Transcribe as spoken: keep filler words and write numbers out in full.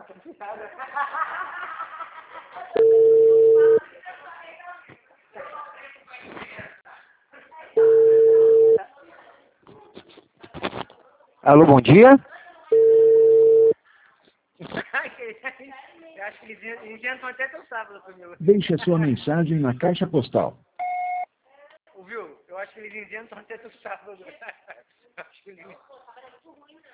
Alô, bom dia. Eu acho que eles inventam até teu sábado comigo. Deixe a sua mensagem na caixa postal. Ouviu? Eu acho que eles inventam até teu sábado. Eu acho que eles...